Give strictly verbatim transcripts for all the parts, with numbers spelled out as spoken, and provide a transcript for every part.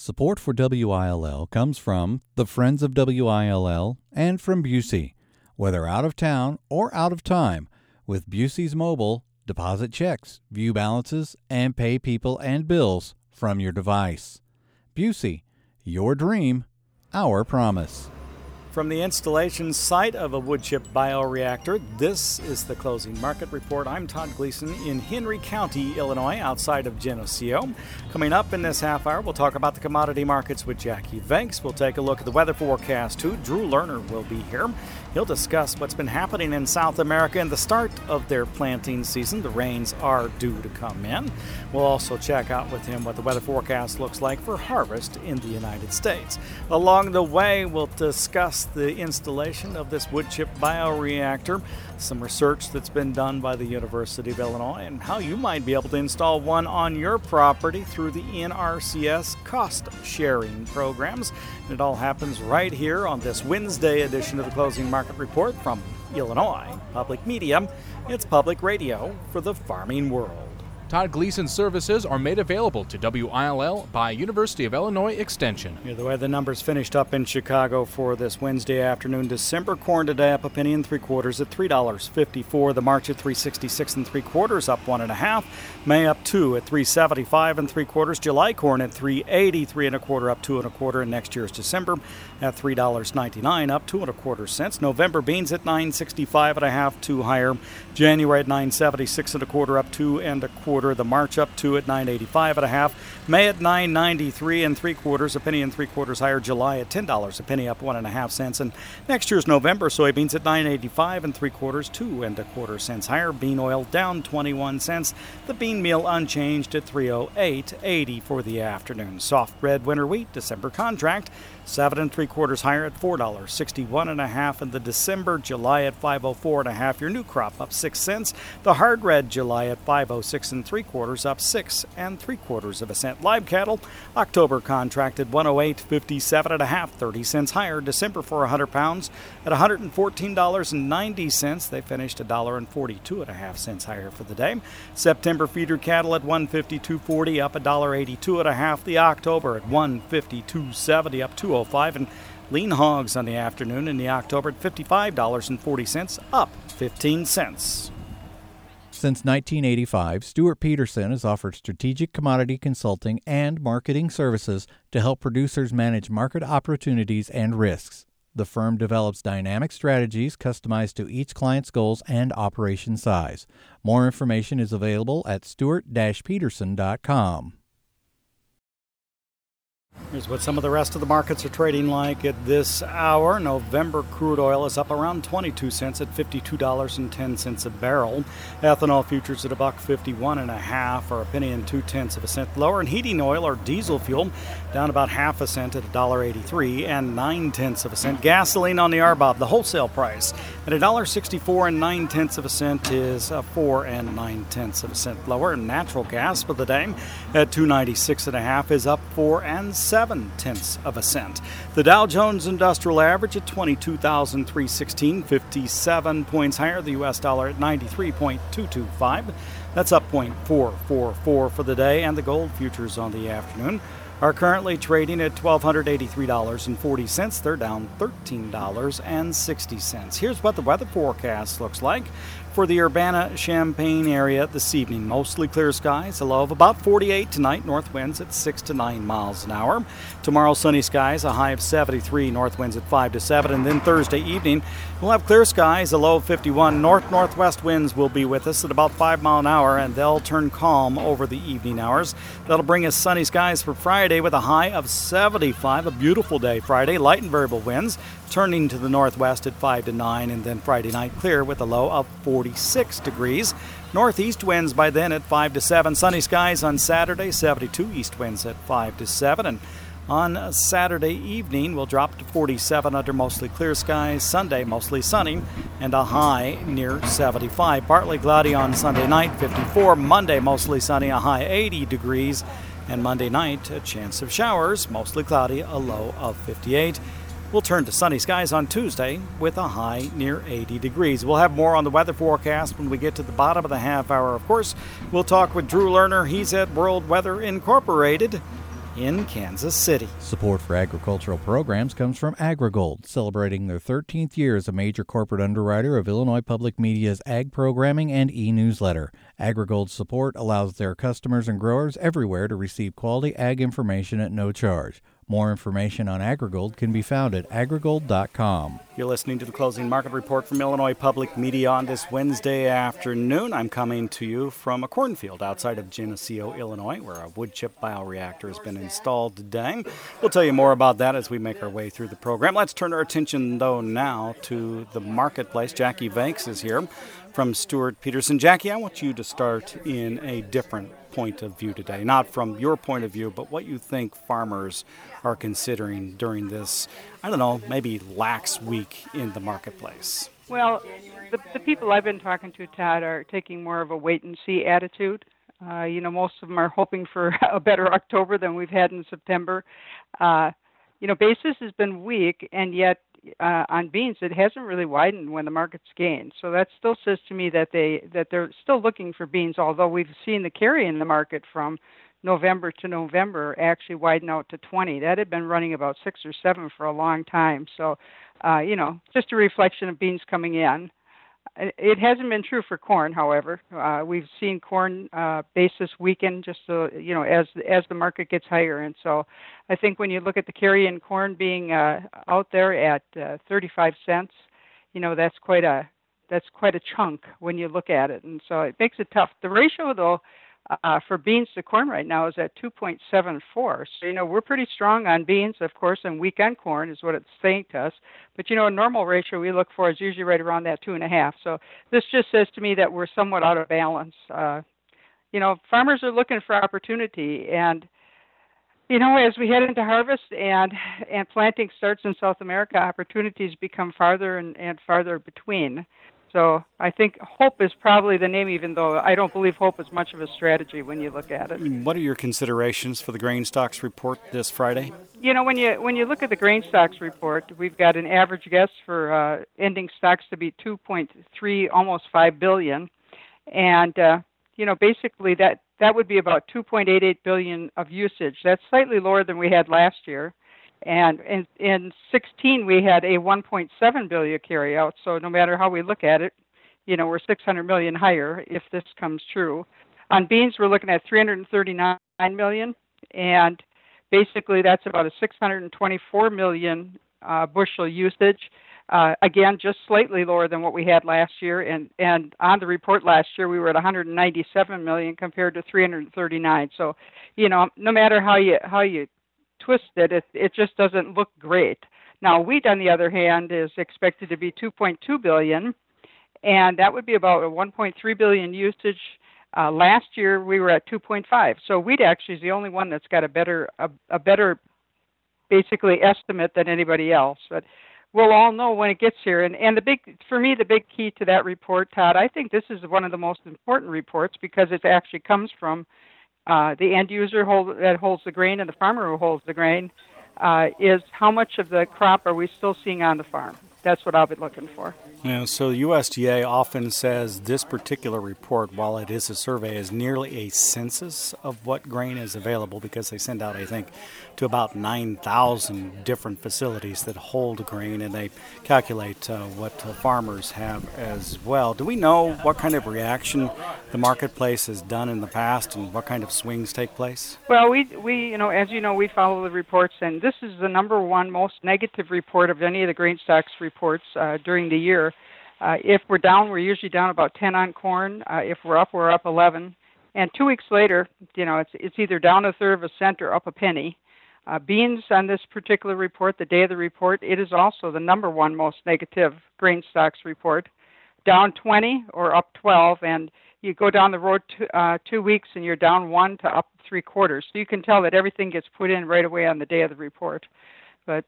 Support for W I L L comes from the Friends of W I L L and from Busey. Whether out of town or out of time, with Busey's Mobile, deposit checks, view balances, and pay people and bills from your device. Busey, your dream, our promise. From the installation site of a wood chip bioreactor, this is the Closing Market Report. I'm Todd Gleason in Henry County, Illinois, outside of Geneseo. Coming up in this half hour, we'll talk about the commodity markets with Jackie Venks. We'll take a look at the weather forecast, too. Drew Lerner will be here. He'll discuss what's been happening in South America and the start of their planting season. The rains are due to come in. We'll also check out with him what the weather forecast looks like for harvest in the United States. Along the way, we'll discuss the installation of this wood chip bioreactor, some research that's been done by the University of Illinois, and how you might be able to install one on your property through the N R C S cost-sharing programs. And it all happens right here on this Wednesday edition of the Closing Market Report from Illinois Public Media. It's public radio for the farming world. Todd Gleason services are made available to W I L L by University of Illinois Extension. Here the way the numbers finished up in Chicago for this Wednesday afternoon. December corn today up a penny and three quarters at three dollars and fifty-four cents. The March at three sixty-six and three quarters, up one and a half. May up two at three seventy-five and three quarters. July corn at three eighty-three and a quarter, up two and a quarter. And next year's December at three dollars and ninety-nine, up two and a quarter cents. November beans at nine sixty-five and a half, two higher. January at nine seventy-six and a quarter, up two and a quarter. The March up two at nine eighty-five and a half. May at nine ninety-three and three quarters, a penny and three quarters higher. July at ten dollars, a penny, up one and a half cents. And next year's November soybeans at nine eighty-five and three quarters, two and a quarter cents higher. Bean oil down twenty-one cents. The bean meal unchanged at three oh eight eighty for the afternoon. Soft red winter wheat December contract seven and three quarters higher at four dollars and sixty-one and a half in the December. July at five oh four and a half. Your new crop up six cents. The hard red July at five oh six and three quarters, up six and three quarters of a cent. Live cattle October contracted one oh eight fifty-seven and a half, thirty cents higher. December for one hundred pounds at one hundred fourteen dollars and ninety cents. They finished one dollar and forty-two and a half cents higher for the day. September feeder cattle at one fifty-two forty, up one dollar and eighty-two and a half. The October at one fifty-two seventy, up two oh five. And lean hogs on the afternoon in the October at fifty-five dollars and forty cents, up fifteen cents. Since nineteen eighty-five, Stuart Peterson has offered strategic commodity consulting and marketing services to help producers manage market opportunities and risks. The firm develops dynamic strategies customized to each client's goals and operation size. More information is available at stuart dash peterson dot com. Here's what some of the rest of the markets are trading like at this hour. November crude oil is up around twenty-two cents at fifty-two dollars and ten cents a barrel. Ethanol futures at a buck fifty-one and a half, or a penny and two tenths of a cent lower. And heating oil or diesel fuel down about half a cent at a dollar eighty-three and nine tenths of a cent. Gasoline on the R B O B, the wholesale price at a dollar sixty-four and nine tenths of a cent is a four and nine tenths of a cent lower. And natural gas for the day at two ninety-six and a half is up four and seven tenths of a cent. The Dow Jones Industrial Average at twenty-two thousand three hundred sixteen, fifty-seven points higher. The U S dollar at ninety-three point two two five. That's up zero point four four four for the day. And the gold futures on the afternoon are currently trading at one thousand two hundred eighty-three dollars and forty cents. They're down thirteen dollars and sixty cents. Here's what the weather forecast looks like for the Urbana-Champaign area this evening. Mostly clear skies, a low of about forty-eight tonight. North winds at six to nine miles an hour. Tomorrow, sunny skies, a high of seventy-three. North winds at five to seven. And then Thursday evening, we'll have clear skies, a low of fifty-one. North-northwest winds will be with us at about five miles an hour, and they'll turn calm over the evening hours. That'll bring us sunny skies for Friday with a high of seventy-five. A beautiful day Friday. Light and variable winds turning to the northwest at five to nine, and then Friday night clear with a low of forty-six degrees. Northeast winds by then at five to seven. Sunny skies on Saturday, seventy-two. East winds at five to seven. And on Saturday evening, we'll drop to forty-seven under mostly clear skies. Sunday, mostly sunny, and a high near seventy-five. Partly cloudy on Sunday night, fifty-four. Monday, mostly sunny, a high eighty degrees. And Monday night, a chance of showers, mostly cloudy, a low of fifty-eight. We'll turn to sunny skies on Tuesday with a high near eighty degrees. We'll have more on the weather forecast when we get to the bottom of the half hour. Of course, we'll talk with Drew Lerner. He's at World Weather Incorporated. in Kansas City. Support for agricultural programs comes from AgriGold, celebrating their thirteenth year as a major corporate underwriter of Illinois Public Media's ag programming and e-newsletter. AgriGold's support allows their customers and growers everywhere to receive quality ag information at no charge. More information on AgriGold can be found at agrigold dot com. You're listening to the Closing Market Report from Illinois Public Media on this Wednesday afternoon. I'm coming to you from a cornfield outside of Geneseo, Illinois, where a wood chip bioreactor has been installed today. We'll tell you more about that as we make our way through the program. Let's turn our attention, though, now to the marketplace. Jackie Vanks is here from Stewart Peterson. Jackie, I want you to start in a different point of view today, not from your point of view, but what you think farmers are considering during this, I don't know, maybe lax week in the marketplace. Well, the, the people I've been talking to, Todd, are taking more of a wait-and-see attitude. Uh, you know, most of them are hoping for a better October than we've had in September. Uh, you know, basis has been weak, and yet uh, on beans it hasn't really widened when the market's gained. So that still says to me that they that they're still looking for beans, although we've seen the carry in the market from November to November actually widen out to twenty. That had been running about six or seven for a long time. So, uh, you know, just a reflection of beans coming in. It hasn't been true for corn, however. Uh, we've seen corn uh, basis weaken just so, you know, as as the market gets higher, and so I think when you look at the carry-in corn being uh, out there at uh, thirty-five cents, you know, that's quite a that's quite a chunk when you look at it, and so it makes it tough. The ratio, though, uh, for beans to corn right now is at two point seven four. So, you know, we're pretty strong on beans, of course, and weak on corn is what it's saying to us. But, you know, a normal ratio we look for is usually right around that two and a half. So this just says to me that we're somewhat out of balance. Uh, you know, farmers are looking for opportunity, and, you know, as we head into harvest and and planting starts in South America, opportunities become farther and, and farther between. So I think hope is probably the name, even though I don't believe hope is much of a strategy when you look at it. What are your considerations for the grain stocks report this Friday? You know, when you when you look at the grain stocks report, we've got an average guess for uh, ending stocks to be two point three, almost five billion, and uh, you know, basically that that would be about two point eight eight billion of usage. That's slightly lower than we had last year. And in, in sixteen, we had a one point seven billion carryout. So no matter how we look at it, you know, we're six hundred million higher if this comes true. On beans, we're looking at three hundred thirty-nine million, and basically that's about a six hundred twenty-four million uh, bushel usage. Uh, again, just slightly lower than what we had last year. And, and on the report last year, we were at one hundred ninety-seven million compared to three hundred thirty-nine. So, you know, no matter how you how you twisted, it it just doesn't look great. Now, wheat, on the other hand, is expected to be two point two billion, and that would be about a one point three billion usage. Uh, last year, we were at two point five. So wheat actually is the only one that's got a better a, a better basically estimate than anybody else. But we'll all know when it gets here. And and the big for me, the big key to that report, Todd, I think this is one of the most important reports because it actually comes from Uh, the end user hold, that holds the grain and the farmer who holds the grain, uh, is how much of the crop are we still seeing on the farm? That's what I'll be looking for. Yeah, so U S D A often says this particular report, while it is a survey, is nearly a census of what grain is available because they send out, I think, to about nine thousand different facilities that hold grain, and they calculate uh, what uh, farmers have as well. Do we know what kind of reaction the marketplace has done in the past and what kind of swings take place? Well, we, we you know, as you know, we follow the reports, and this is the number one most negative report of any of the grain stocks reports uh, during the year. Uh, if we're down, we're usually down about ten on corn. Uh, if we're up, we're up eleven. And two weeks later, you know, it's it's either down a third of a cent or up a penny. Uh, beans on this particular report, the day of the report, it is also the number one most negative grain stocks report. Down twenty or up twelve, and you go down the road two, uh, two weeks and you're down one to up three quarters. So you can tell that everything gets put in right away on the day of the report. But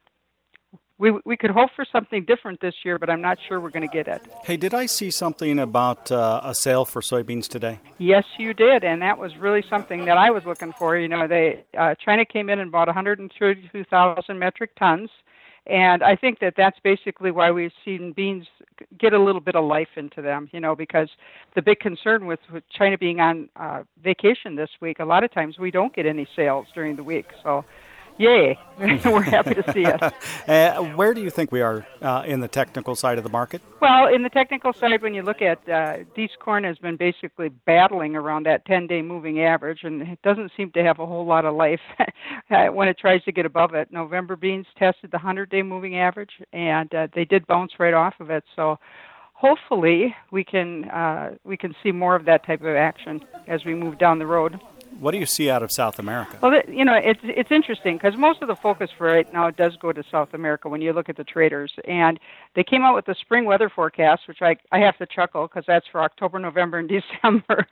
We we could hope for something different this year, but I'm not sure we're going to get it. Hey, did I see something about uh, a sale for soybeans today? Yes, you did, and that was really something that I was looking for. You know, they uh, China came in and bought one hundred thirty-two thousand metric tons, And I think that that's basically why we've seen beans get a little bit of life into them, you know, because the big concern with, with China being on uh, vacation this week, a lot of times we don't get any sales during the week. So, yay, we're happy to see it. Uh, where do you think we are uh, in the technical side of the market? Well, in the technical side, when you look at uh, Dees corn has been basically battling around that ten-day moving average, and it doesn't seem to have a whole lot of life when it tries to get above it. November beans tested the hundred-day moving average, and uh, they did bounce right off of it. So hopefully we can uh, we can see more of that type of action as we move down the road. What do you see out of South America? Well, you know, it's it's interesting because most of the focus for right now does go to South America when you look at the traders. And they came out with the spring weather forecast, which I, I have to chuckle because that's for October, November, and December.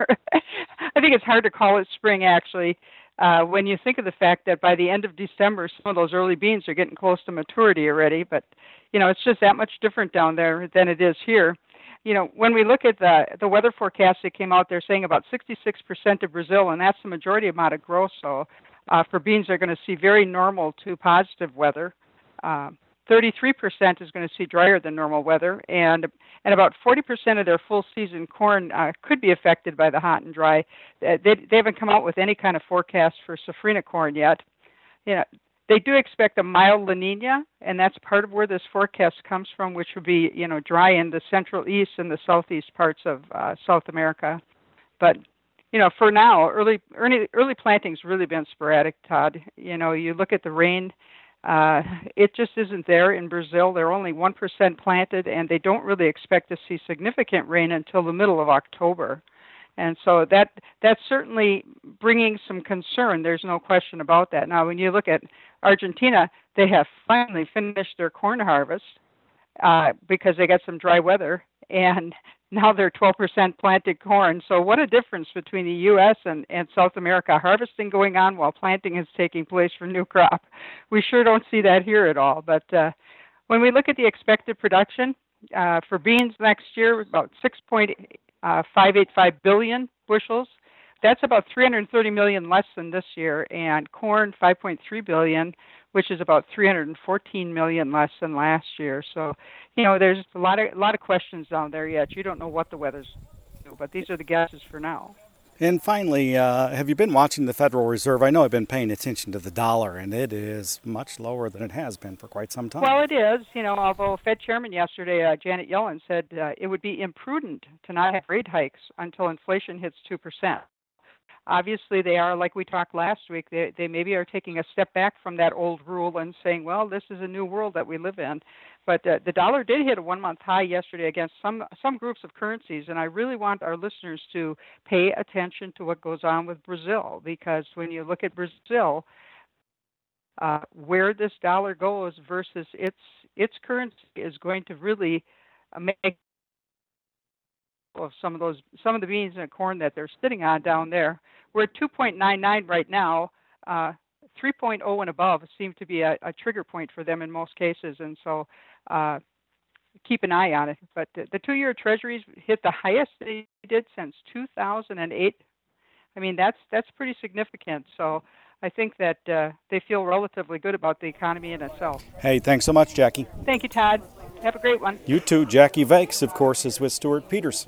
I think it's hard to call it spring, actually, uh, when you think of the fact that by the end of December, some of those early beans are getting close to maturity already. But, you know, it's just that much different down there than it is here. You know, when we look at the the weather forecast that came out, they're saying about sixty-six percent of Brazil, and that's the majority amount of growth. So uh, for beans, they're going to see very normal to positive weather. Uh, thirty-three percent is going to see drier than normal weather, and and about forty percent of their full season corn uh, could be affected by the hot and dry. They, they haven't come out with any kind of forecast for safrinha corn yet. You know, they do expect a mild La Nina, and that's part of where this forecast comes from, which would be, you know, dry in the central east and the southeast parts of uh, South America. But, you know, for now, early early early planting's really been sporadic, Todd. You know, you look at the rain, uh, it just isn't there in Brazil. They're only one percent planted, and they don't really expect to see significant rain until the middle of October. And so that that's certainly bringing some concern. There's no question about that. Now, when you look at Argentina, they have finally finished their corn harvest uh, because they got some dry weather, and now they're twelve percent planted corn. So what a difference between the U S and, and South America. Harvesting going on while planting is taking place for new crop. We sure don't see that here at all. But uh, when we look at the expected production uh, for beans next year, about six point eight Uh, five hundred eighty-five billion bushels. That's about three hundred thirty million less than this year, and corn five point three billion, which is about three hundred fourteen million less than last year. So, you know, there's a lot of a lot of questions down there yet. You don't know what the weather's do, but these are the guesses for now. And finally, uh, have you been watching the Federal Reserve? I know I've been paying attention to the dollar, and it is much lower than it has been for quite some time. Well, it is. You know, although Fed Chairman yesterday, uh, Janet Yellen, said uh, it would be imprudent to not have rate hikes until inflation hits two percent. Obviously, they are, like we talked last week, they, they maybe are taking a step back from that old rule and saying, well, this is a new world that we live in. But uh, the dollar did hit a one-month high yesterday against some some groups of currencies, and I really want our listeners to pay attention to what goes on with Brazil, because when you look at Brazil, uh, where this dollar goes versus its its currency is going to really uh, make of some of those some of the beans and corn that they're sitting on down there. We're at two point nine nine right now. Uh, three point oh and above seem to be a, a trigger point for them in most cases, and so uh, keep an eye on it. But the, the two-year Treasuries hit the highest they did since two thousand eight. I mean, that's that's pretty significant. So I think that uh, they feel relatively good about the economy in itself. Hey, thanks so much, Jackie. Thank you, Todd. Have a great one. You too. Jackie Vakes, of course, is with Stuart Peterson.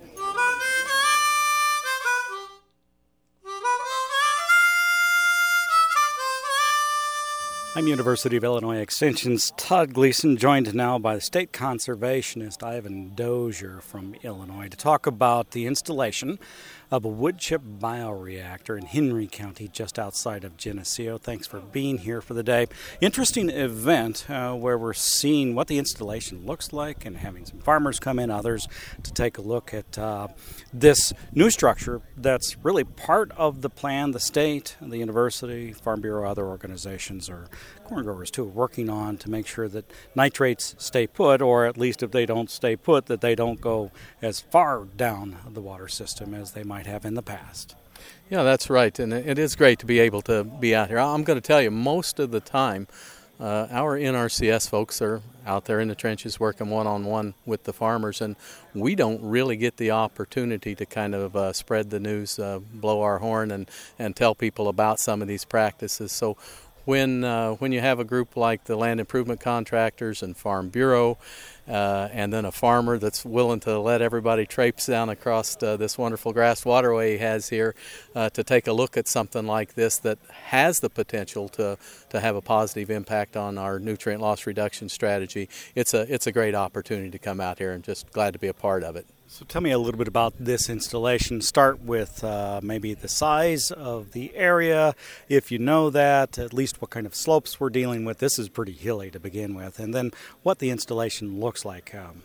I'm University of Illinois Extension's Todd Gleason, joined now by the state conservationist Ivan Dozier from Illinois to talk about the installation of a wood chip bioreactor in Henry County, just outside of Geneseo. Thanks for being here for the day. Interesting event uh, where we're seeing what the installation looks like and having some farmers come in, others to take a look at uh, this new structure that's really part of the plan the state, the university, Farm Bureau, other organizations, or corn growers too, are working on to make sure that nitrates stay put, or at least if they don't stay put, that they don't go as far down the water system as they might have in the past. Yeah, that's right, and it is great to be able to be out here. I'm going to tell you, most of the time, uh, our N R C S folks are out there in the trenches working one-on-one with the farmers, and we don't really get the opportunity to kind of uh, spread the news, uh, blow our horn, and, and tell people about some of these practices. So when uh, when you have a group like the Land Improvement Contractors and Farm Bureau, uh, and then a farmer that's willing to let everybody traipse down across uh, this wonderful grass waterway he has here uh, to take a look at something like this that has the potential to to have a positive impact on our nutrient loss reduction strategy, it's a it's a great opportunity to come out here, and just glad to be a part of it. So tell me a little bit about this installation. Start with uh, maybe the size of the area, if you know that, at least what kind of slopes we're dealing with. This is pretty hilly to begin with, and then what the installation looks like. Um,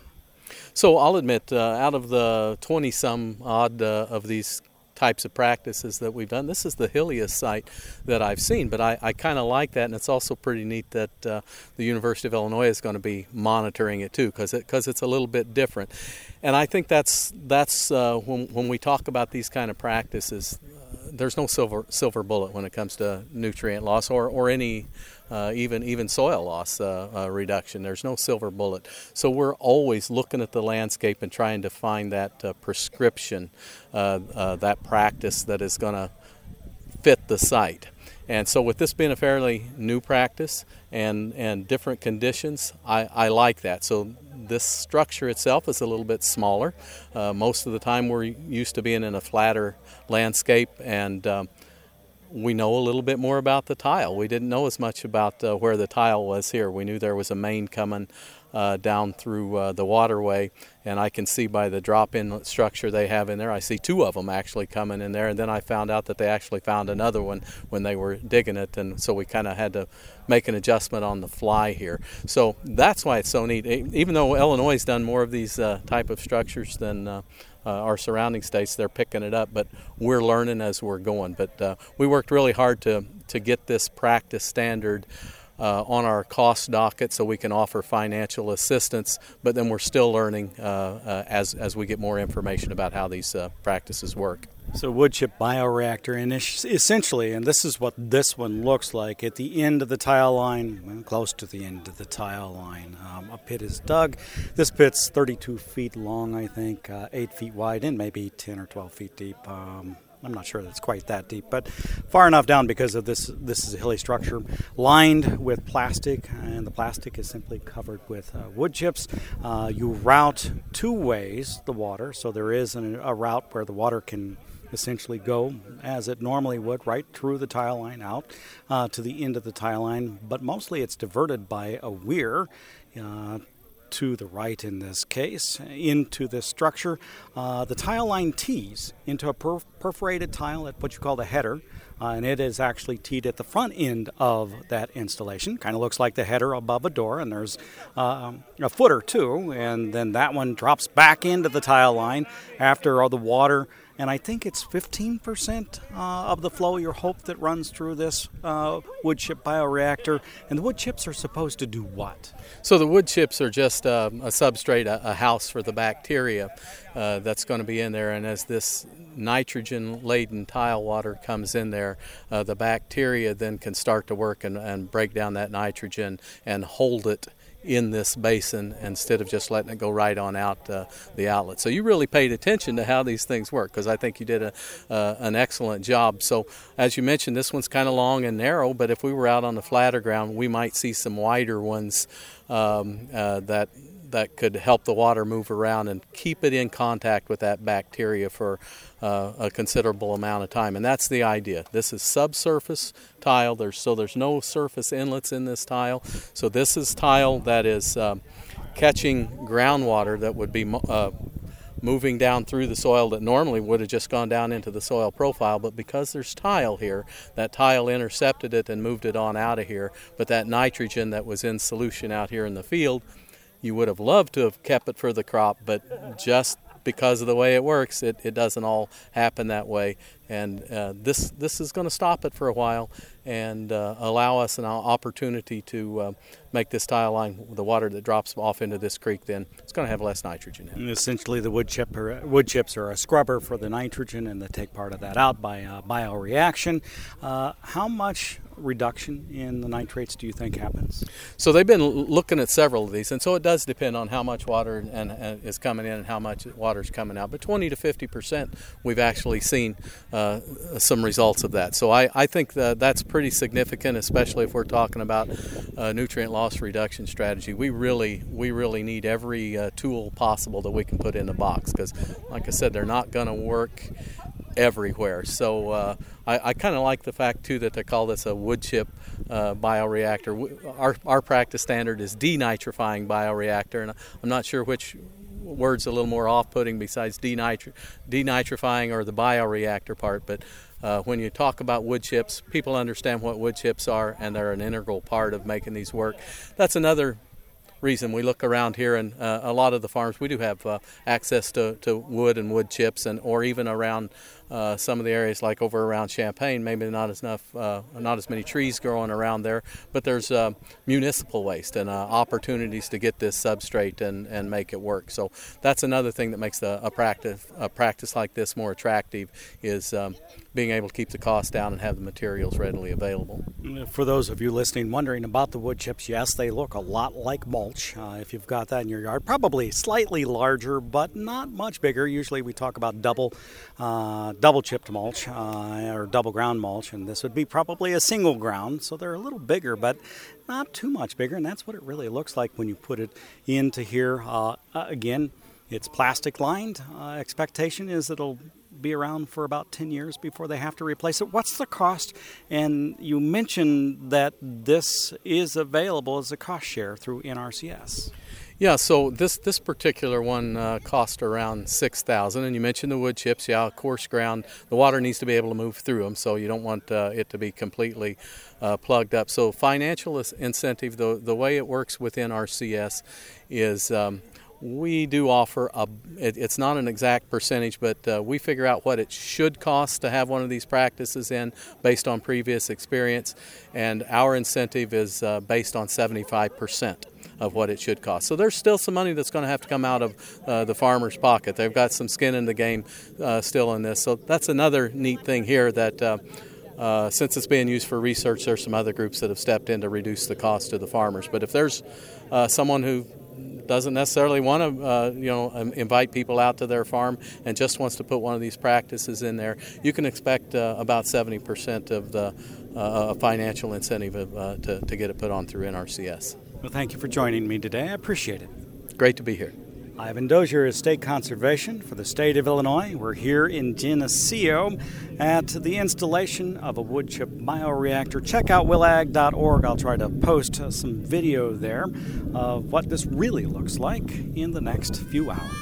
so I'll admit, uh, out of the twenty-some odd uh, of these types of practices that we've done, this is the hilliest site that I've seen, but I, I kind of like that, and it's also pretty neat that uh, the University of Illinois is going to be monitoring it too, because it, cause it's a little bit different. And I think that's that's uh, when, when we talk about these kind of practices, uh, there's no silver silver bullet when it comes to nutrient loss or, or any Uh, even even soil loss uh, uh, reduction. There's no silver bullet. So we're always looking at the landscape and trying to find that uh, prescription, uh, uh, that practice that is going to fit the site. And so with this being a fairly new practice and, and different conditions, I, I like that. So this structure itself is a little bit smaller. Uh, most of the time we're used to being in a flatter landscape, and um, we know a little bit more about the tile. We didn't know as much about uh, where the tile was here. We knew there was a main coming uh, down through uh, the waterway, and I can see by the drop-in structure they have in there, I see two of them actually coming in there, and then I found out that they actually found another one when they were digging it, and so we kind of had to make an adjustment on the fly here. So that's why it's so neat. Even though Illinois has done more of these uh, type of structures than uh, Uh, our surrounding states, they're picking it up, but we're learning as we're going. But uh, we worked really hard to, to get this practice standard uh, on our cost docket so we can offer financial assistance, but then we're still learning uh, uh, as, as we get more information about how these uh, practices work. So wood chip bioreactor, and essentially, and this is what this one looks like, at the end of the tile line, well, close to the end of the tile line, um, a pit is dug. This pit's thirty-two feet long, I think, uh, eight feet wide, and maybe ten or twelve feet deep. Um, I'm not sure that's quite that deep, but far enough down because of this. This is a hilly structure, lined with plastic, and the plastic is simply covered with uh, wood chips. Uh, you route two ways the water, so there is an, a route where the water can essentially go as it normally would, right through the tile line out uh, to the end of the tile line, but mostly it's diverted by a weir uh, to the right in this case into this structure. Uh, the tile line tees into a perf- perforated tile at what you call the header, uh, and it is actually teed at the front end of that installation. Kind of looks like the header above a door, and there's uh, a footer too, and then that one drops back into the tile line after all the water. And I think it's fifteen percent uh, of the flow, your hope, that runs through this uh, wood chip bioreactor. And the wood chips are supposed to do what? So the wood chips are just uh, a substrate, a, a house for the bacteria uh, that's going to be in there. And as this nitrogen-laden tile water comes in there, uh, the bacteria then can start to work and, and break down that nitrogen and hold it in this basin instead of just letting it go right on out uh, the outlet. So you really paid attention to how these things work, because I think you did a, uh, an excellent job. So as you mentioned, this one's kind of long and narrow, but if we were out on the flatter ground, we might see some wider ones um, uh, that that could help the water move around and keep it in contact with that bacteria for uh, a considerable amount of time. And that's the idea. This is subsurface tile, there's, so there's no surface inlets in this tile. So this is tile that is um, catching groundwater that would be uh, moving down through the soil that normally would have just gone down into the soil profile, but because there's tile here, that tile intercepted it and moved it on out of here. But that nitrogen that was in solution out here in the field, you would have loved to have kept it for the crop, but just because of the way it works, it, it doesn't all happen that way. And uh, this this is going to stop it for a while and uh, allow us an opportunity to uh, make this tile line, the water that drops off into this creek, then it's going to have less nitrogen in it. And essentially, the wood chip are, wood chips are a scrubber for the nitrogen, and they take part of that out by uh, bioreaction. Uh, how much reduction in the nitrates do you think happens? So they've been looking at several of these, and so it does depend on how much water and, and is coming in and how much water is coming out. But twenty to fifty percent we've actually seen uh, uh, some results of that. So I, I think that that's pretty significant, especially if we're talking about uh, nutrient loss reduction strategy. We really we really need every uh, tool possible that we can put in the box, because, like I said, they're not going to work everywhere. So uh, I, I kind of like the fact too that they call this a wood chip uh, bioreactor. Our our practice standard is denitrifying bioreactor, and I'm not sure which word's a little more off-putting besides denitri- denitrifying or the bioreactor part. But uh, when you talk about wood chips, people understand what wood chips are, and they're an integral part of making these work. That's another reason we look around here, and uh, a lot of the farms, we do have uh, access to, to wood and wood chips, and or even around uh, some of the areas like over around Champaign, maybe not as enough, uh, not as many trees growing around there, but there's uh, municipal waste and uh, opportunities to get this substrate and, and make it work. So that's another thing that makes the, a practice a practice like this more attractive, is um, being able to keep the cost down and have the materials readily available. For those of you listening wondering about the wood chips, yes, they look a lot like mulch. Uh, if you've got that in your yard, probably slightly larger, but not much bigger. Usually we talk about double uh, double chipped mulch uh, or double ground mulch, and this would be probably a single ground, so they're a little bigger, but not too much bigger, and that's what it really looks like when you put it into here. Uh, again, it's plastic lined. Uh, expectation is it'll be around for about ten years before they have to replace it. What's the cost? And you mentioned that this is available as a cost share through N R C S. Yeah, so this this particular one uh, cost around six thousand dollars, and you mentioned the wood chips. Yeah, coarse ground. The water needs to be able to move through them, so you don't want uh, it to be completely uh, plugged up. So financial incentive, the the way it works with N R C S is um, we do offer a. It, it's not an exact percentage, but uh, we figure out what it should cost to have one of these practices in based on previous experience, and our incentive is uh, based on seventy-five percent. Of what it should cost. So there's still some money that's going to have to come out of uh, the farmer's pocket. They've got some skin in the game uh, still in this. So that's another neat thing here, that uh, uh, since it's being used for research, there's some other groups that have stepped in to reduce the cost to the farmers. But if there's uh, someone who doesn't necessarily want to, uh, you know, um, invite people out to their farm and just wants to put one of these practices in there, you can expect uh, about seventy percent of the uh, financial incentive of, uh, to, to get it put on through N R C S. Well, thank you for joining me today. I appreciate it. Great to be here. Ivan Dozier is State Conservation for the state of Illinois. We're here in Geneseo at the installation of a wood chip bioreactor. Check out willag dot org. I'll try to post some video there of what this really looks like in the next few hours.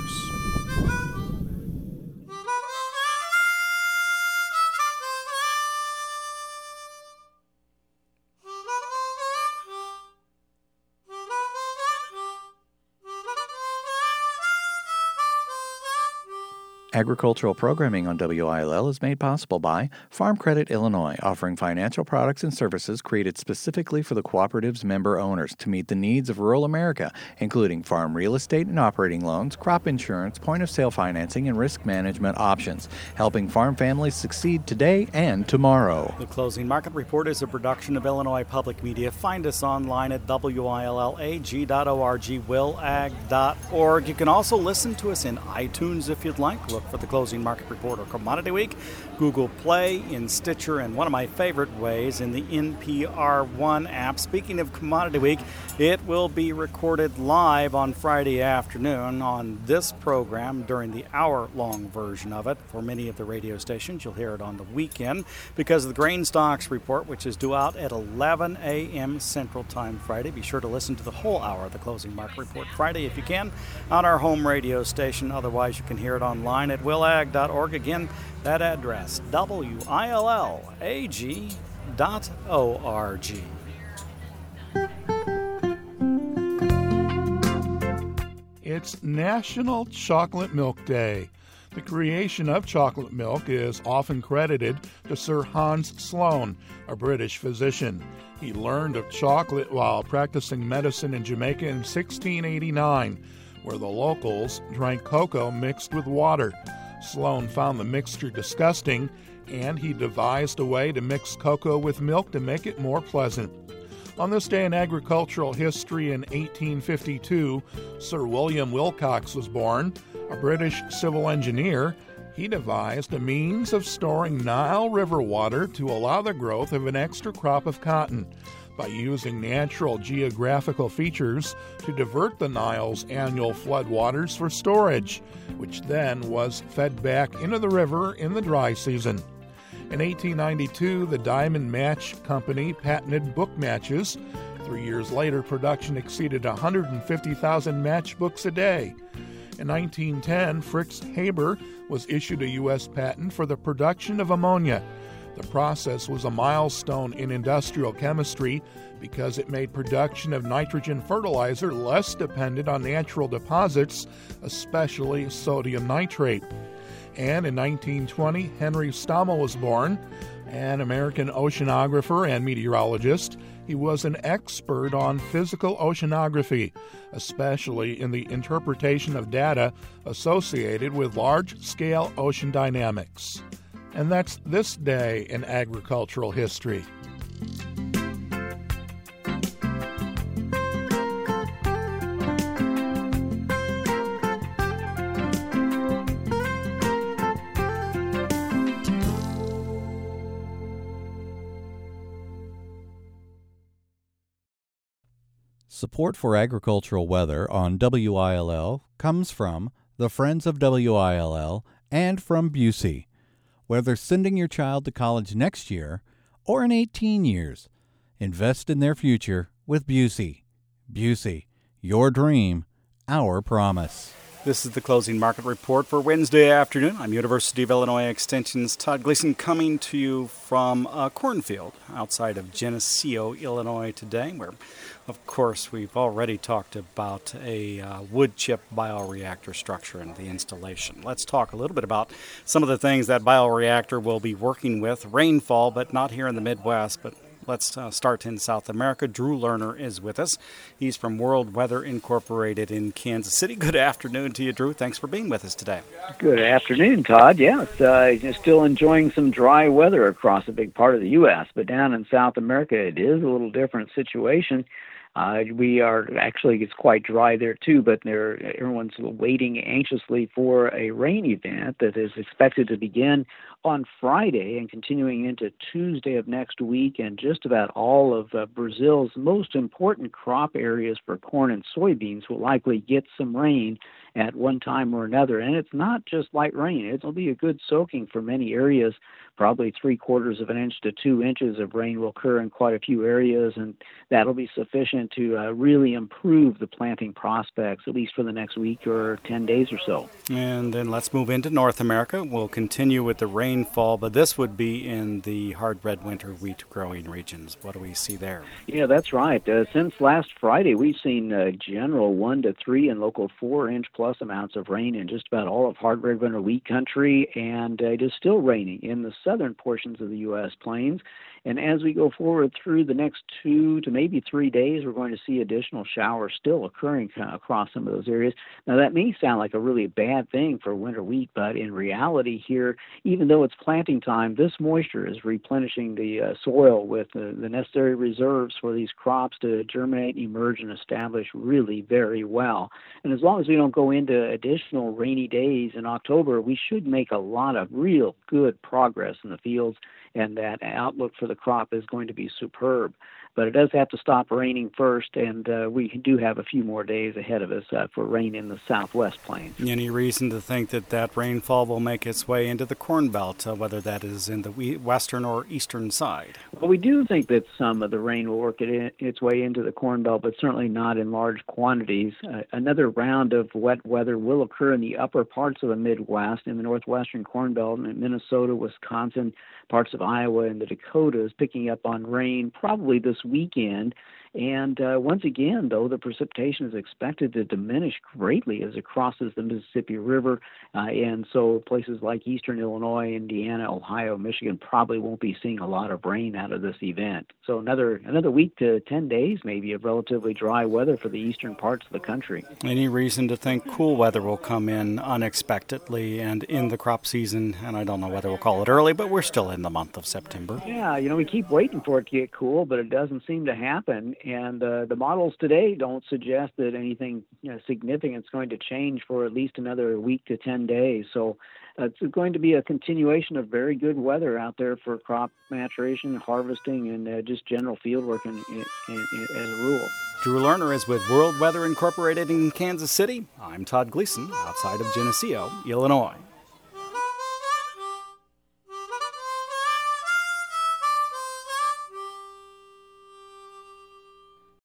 Agricultural programming on W I L L is made possible by Farm Credit Illinois, offering financial products and services created specifically for the cooperative's member owners to meet the needs of rural America, including farm real estate and operating loans, crop insurance, point-of-sale financing, and risk management options, helping farm families succeed today and tomorrow. The Closing Market Report is a production of Illinois Public Media. Find us online at W I L L A G dot org, willag dot org. You can also listen to us in iTunes if you'd like. Look for the Closing Market Report or Commodity Week, Google Play, in Stitcher, and one of my favorite ways, in the N P R One app. Speaking of Commodity Week, it will be recorded live on Friday afternoon on this program during the hour-long version of it. For many of the radio stations, you'll hear it on the weekend because of the Grain Stocks Report, which is due out at eleven a.m. Central Time Friday. Be sure to listen to the whole hour of the Closing Market Report Friday if you can on our home radio station. Otherwise, you can hear it online at willag dot org. Again, that address, W I L L A G dot O R G. It's National Chocolate Milk Day. The creation of chocolate milk is often credited to Sir Hans Sloane, a British physician. He learned of chocolate while practicing medicine in Jamaica in sixteen eighty-nine, where the locals drank cocoa mixed with water. Sloane found the mixture disgusting, and he devised a way to mix cocoa with milk to make it more pleasant. On this day in agricultural history in eighteen fifty-two, Sir William Wilcox was born, a British civil engineer, He devised a means of storing Nile River water to allow the growth of an extra crop of cotton by using natural geographical features to divert the Nile's annual floodwaters for storage, which then was fed back into the river in the dry season. In eighteen ninety-two, the Diamond Match Company patented book matches. Three years later, production exceeded one hundred fifty thousand matchbooks a day. In nineteen ten, Fritz Haber was issued a U S patent for the production of ammonia. The process was a milestone in industrial chemistry because it made production of nitrogen fertilizer less dependent on natural deposits, especially sodium nitrate. And in nineteen twenty, Henry Stommel was born, an American oceanographer and meteorologist. He was an expert on physical oceanography, especially in the interpretation of data associated with large-scale ocean dynamics. And that's this day in agricultural history. Support for agricultural weather on W I L L comes from the Friends of W I L L and from Busey. Whether sending your child to college next year or in eighteen years, invest in their future with Busey. Busey, your dream, our promise. This is the closing market report for Wednesday afternoon. I'm University of Illinois Extension's Todd Gleason coming to you from a cornfield outside of Geneseo, Illinois today, where, of course, we've already talked about a uh, wood chip bioreactor structure and the installation. Let's talk a little bit about some of the things that bioreactor will be working with. Rainfall, but not here in the Midwest, but let's uh, start in South America. Drew Lerner is with us. He's from World Weather Incorporated in Kansas City. Good afternoon to you, Drew. Thanks for being with us today. Good afternoon, Todd. Yeah, it's, uh, still enjoying some dry weather across a big part of the U S, but down in South America, it is a little different situation. Uh, we are actually, it's quite dry there too, but there, everyone's waiting anxiously for a rain event that is expected to begin on Friday and continuing into Tuesday of next week. And just about all of uh, Brazil's most important crop areas for corn and soybeans will likely get some rain at one time or another. And it's not just light rain. It'll be a good soaking for many areas. Probably three quarters of an inch to two inches of rain will occur in quite a few areas, and that'll be sufficient to uh, really improve the planting prospects, at least for the next week or ten days or so. And then let's move into North America. We'll continue with the rainfall, but this would be in the hard red winter wheat growing regions. What do we see there? Yeah, that's right. Uh, since last Friday, we've seen uh, general one to three and local four inch plus amounts of rain in just about all of hard red winter wheat country, and uh, it is still raining in the southern portions of the U S plains. And as we go forward through the next two to maybe three days, we're going to see additional showers still occurring across some of those areas. Now, that may sound like a really bad thing for winter wheat, but in reality here, even though it's planting time, this moisture is replenishing the uh, soil with uh, the necessary reserves for these crops to germinate, emerge, and establish really very well. And as long as we don't go into additional rainy days in October, we should make a lot of real good progress in the fields, and that outlook for the crop is going to be superb. But it does have to stop raining first, and uh, we do have a few more days ahead of us uh, for rain in the southwest plains. Any reason to think that that rainfall will make its way into the Corn Belt, uh, whether that is in the western or eastern side? Well, we do think that some of the rain will work it in, its way into the Corn Belt, but certainly not in large quantities. Uh, another round of wet weather will occur in the upper parts of the Midwest, in the northwestern Corn Belt, in Minnesota, Wisconsin, parts of Iowa, and the Dakotas, picking up on rain probably this weekend. And uh, once again, though, the precipitation is expected to diminish greatly as it crosses the Mississippi River. Uh, and so places like eastern Illinois, Indiana, Ohio, Michigan probably won't be seeing a lot of rain out of this event. So another another week to ten days maybe of relatively dry weather for the eastern parts of the country. Any reason to think cool weather will come in unexpectedly and in the crop season? And I don't know whether we'll call it early, but we're still in the month of September. Yeah, you know, we keep waiting for it to get cool, but it doesn't seem to happen. and uh, the models today don't suggest that anything you know, significant is going to change for at least another week to ten days. So uh, it's going to be a continuation of very good weather out there for crop maturation, harvesting, and uh, just general field work in, in, in, in, as a rule. Drew Lerner is with World Weather Incorporated in Kansas City. I'm Todd Gleason, outside of Geneseo, Illinois.